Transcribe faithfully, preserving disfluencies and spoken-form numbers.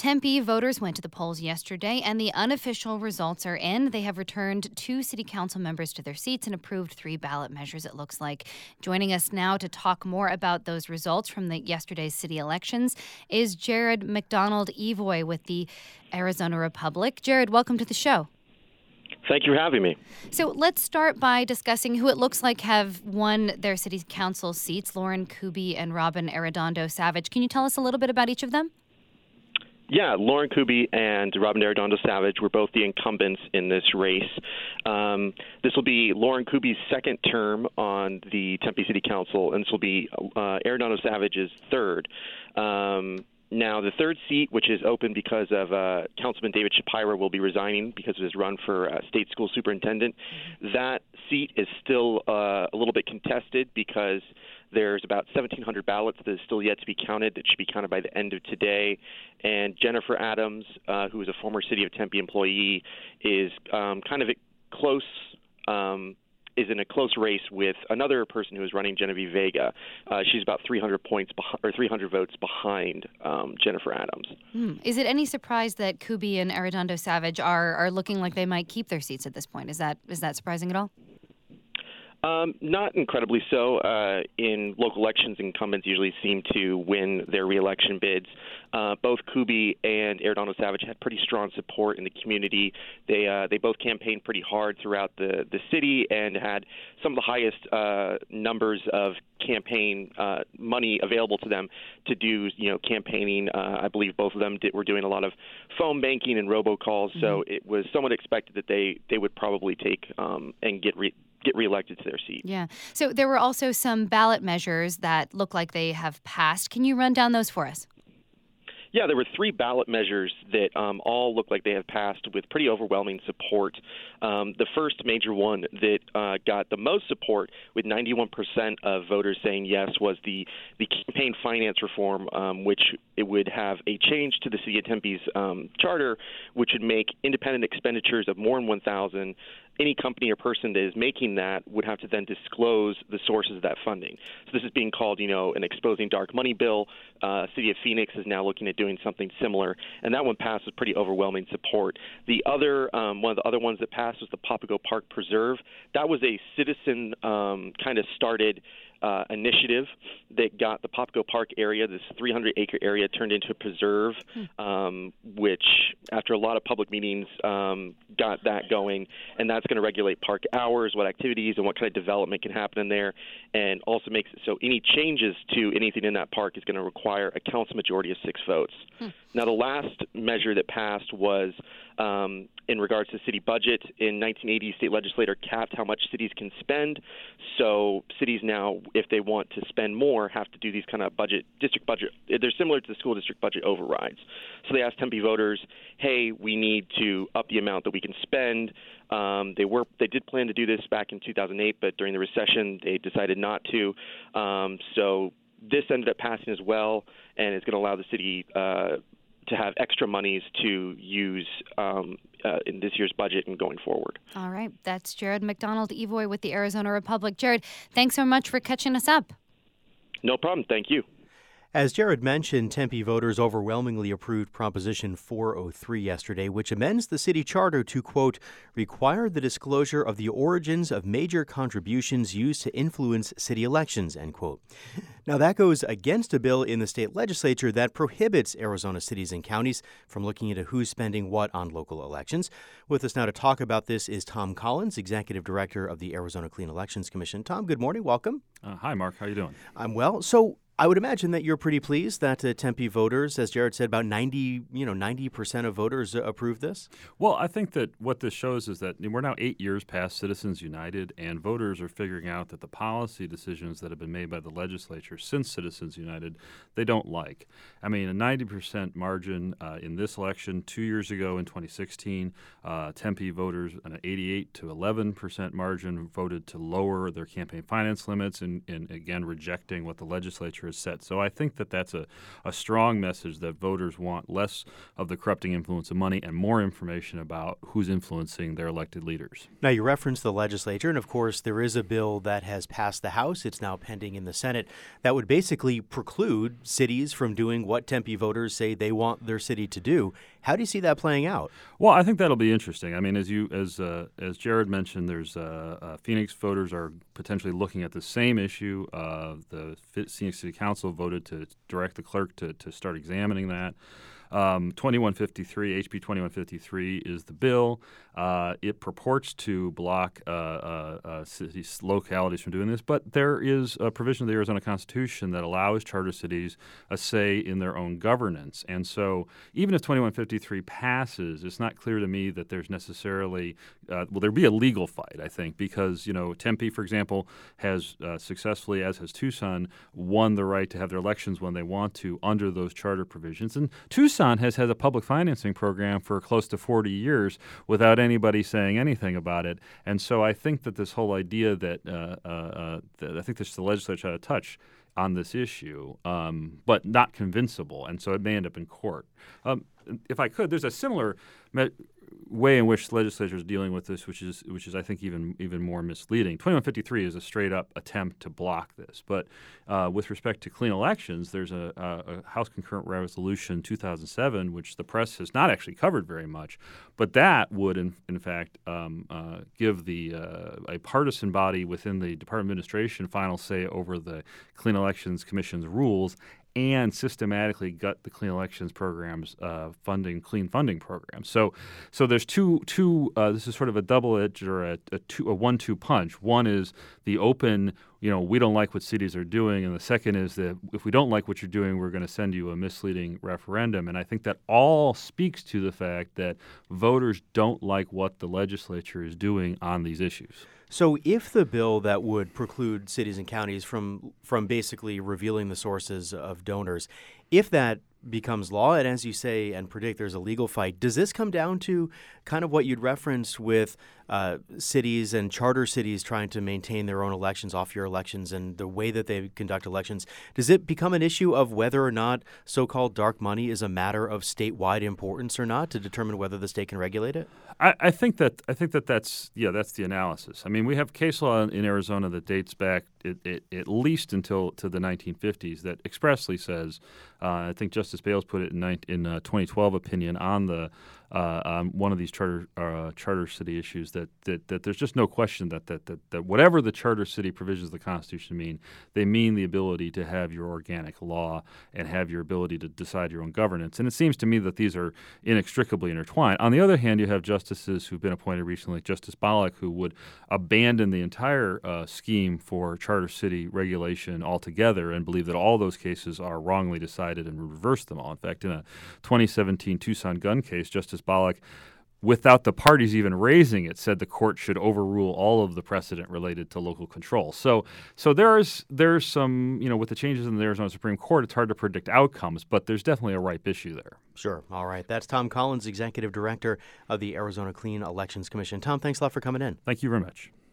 Tempe voters went to the polls yesterday, and the unofficial results are in. They have returned two city council members to their seats and approved three ballot measures, it looks like. Joining us now to talk more about those results from the yesterday's city elections is Jared McDonald Evoy with the Arizona Republic. Jared, welcome to the show. Thank you for having me. So let's start by discussing who it looks like have won their city council seats, Lauren Kuby and Robin Arredondo Savage. Can you tell us a little bit about each of them? Yeah, Lauren Kuby and Robin Arredondo Savage were both the incumbents in this race. Um, this will be Lauren Kuby's second term on the Tempe City Council, and this will be uh, Arredondo Savage's third. Um, Now, the third seat, which is open because of uh, Councilman David Shapiro will be resigning because of his run for uh, state school superintendent, that seat is still uh, a little bit contested because there's about seventeen hundred ballots that is still yet to be counted. That should be counted by the end of today. And Jennifer Adams, uh, who is a former City of Tempe employee, is um, kind of close um is in a close race with another person who is running, Genevieve Vega. Uh, she's about three hundred points beh- or three hundred votes behind um, Jennifer Adams. Hmm. Is it any surprise that Kuby and Arredondo Savage are are looking like they might keep their seats at this point? Is that is that surprising at all? Um, not incredibly so. Uh, in local elections, incumbents usually seem to win their reelection bids. Uh, both Kuby and Arredondo Savage had pretty strong support in the community. They uh, they both campaigned pretty hard throughout the, the city and had some of the highest uh, numbers of campaign uh, money available to them to do, you know, campaigning. Uh, I believe both of them did, were doing a lot of phone banking and robocalls, mm-hmm. so it was somewhat expected that they, they would probably take um, and get re- get reelected to their seat. Yeah. So there were also some ballot measures that look like they have passed. Can you run down those for us? Yeah, there were three ballot measures that um, all look like they have passed with pretty overwhelming support. Um, the first major one that uh, got the most support, with ninety-one percent of voters saying yes, was the, the campaign finance reform, um, which it would have a change to the City of Tempe's um, charter, which would make independent expenditures of more than one thousand dollars. Any company or person that is making that would have to then disclose the sources of that funding. So this is being called, you know, an exposing dark money bill. Uh, City of Phoenix is now looking at doing something similar, and that one passed with pretty overwhelming support. The other, um, one of the other ones that passed was the Papago Park Preserve. That was a citizen um, kind of started Uh, initiative that got the Papago Park area, this three hundred acre area, turned into a preserve, um, which after a lot of public meetings um, got that going, and that's going to regulate park hours, what activities and what kind of development can happen in there, and also makes it so any changes to anything in that park is going to require a council majority of six votes. Hmm. Now, the last measure that passed was um, in regards to city budget. In nineteen eighty, state legislator capped how much cities can spend, so cities now, if they want to spend more, have to do these kind of budget, district budget. They're similar to the school district budget overrides. So they asked Tempe voters, hey, we need to up the amount that we can spend. Um, they were they did plan to do this back in two thousand eight, but during the recession, they decided not to. Um, so this ended up passing as well, and it's going to allow the city uh, to have extra monies to use um, uh, in this year's budget and going forward. All right. That's Jared McDonald Evoy with the Arizona Republic. Jared, thanks so much for catching us up. No problem. Thank you. As Jared mentioned, Tempe voters overwhelmingly approved Proposition four oh three yesterday, which amends the city charter to, quote, require the disclosure of the origins of major contributions used to influence city elections, end quote. Now, that goes against a bill in the state legislature that prohibits Arizona cities and counties from looking into who's spending what on local elections. With us now to talk about this is Tom Collins, Executive Director of the Arizona Clean Elections Commission. Tom, good morning. Welcome. Uh, hi, Mark. How you doing? I'm well. So I would imagine that you're pretty pleased that uh, Tempe voters, as Jared said, about ninety, you know, ninety percent of voters uh, approved this. Well, I think that what this shows is that we're now eight years past Citizens United, and voters are figuring out that the policy decisions that have been made by the legislature since Citizens United, they don't like. I mean, a ninety percent margin uh, in this election two years ago in twenty sixteen, uh, Tempe voters, an eighty-eight to eleven percent margin, voted to lower their campaign finance limits and, and again, rejecting what the legislature legislature has set. So I think that that's a, a strong message that voters want less of the corrupting influence of money and more information about who's influencing their elected leaders. Now, you referenced the legislature, and of course, there is a bill that has passed the House. It's now pending in the Senate that would basically preclude cities from doing what Tempe voters say they want their city to do. How do you see that playing out? Well, I think that'll be interesting. I mean, as you as uh, as Jared mentioned, there's uh, uh, Phoenix voters are potentially looking at the same issue. Uh, the Phoenix City Council voted to direct the clerk to to start examining that. Um, twenty-one fifty-three, H B twenty-one fifty-three is the bill. Uh, it purports to block uh, uh, uh, cities, localities from doing this, but there is a provision of the Arizona Constitution that allows charter cities a say in their own governance. And so even if twenty-one fifty-three passes, it's not clear to me that there's necessarily, uh, well, there'd be a legal fight, I think, because, you know, Tempe, for example, has uh, successfully, as has Tucson, won the right to have their elections when they want to under those charter provisions. And Tucson has had a public financing program for close to forty years without anybody saying anything about it. And so I think that this whole idea that, uh, uh, uh, that I think this the legislature had a touch on this issue, um, but not convincible, and so it may end up in court. Um, if I could, there's a similar me- way in which the legislature is dealing with this, which is which is I think even even more misleading. twenty-one fifty-three is a straight up attempt to block this, but uh, with respect to clean elections, there's a, a, a House Concurrent Resolution two thousand seven, which the press has not actually covered very much, but that would in, in fact um, uh, give the uh, a partisan body within the Department of Administration final say over the Clean Elections Commission's rules, and systematically gut the clean elections programs, uh, funding, clean funding programs. So, so there's two, two. Uh, this is sort of a double-edged or a, a, two, a one-two punch. One is the open, you know, we don't like what cities are doing, and the second is that if we don't like what you're doing, we're going to send you a misleading referendum. And I think that all speaks to the fact that voters don't like what the legislature is doing on these issues. So if the bill that would preclude cities and counties from from basically revealing the sources of donors, if that becomes law, and as you say and predict there's a legal fight, does this come down to kind of what you'd referenced with uh, cities and charter cities trying to maintain their own elections, off-year elections, and the way that they conduct elections? Does it become an issue of whether or not so-called dark money is a matter of statewide importance or not to determine whether the state can regulate it? I, I think that I think that that's yeah that's the analysis. I mean, we have case law in Arizona that dates back it, it, at least until to the nineteen fifties that expressly says, uh, I think Justice Bales put it in in uh, twenty twelve opinion on the uh, on one of these charter uh, charter city issues that, that that there's just no question that that, that that whatever the charter city provisions of the Constitution mean, they mean the ability to have your organic law and have your ability to decide your own governance. And it seems to me that these are inextricably intertwined. On the other hand, you have justices who've been appointed recently, like Justice Bollock, who would abandon the entire uh, scheme for charter city regulation altogether and believe that all those cases are wrongly decided and reverse them all. In fact, in a twenty seventeen Tucson gun case, Justice Bollock, without the parties even raising it, said the court should overrule all of the precedent related to local control. So so there's there's some, you know, with the changes in the Arizona Supreme Court, it's hard to predict outcomes, but there's definitely a ripe issue there. Sure. All right. That's Tom Collins, Executive Director of the Arizona Clean Elections Commission. Tom, thanks a lot for coming in. Thank you very much.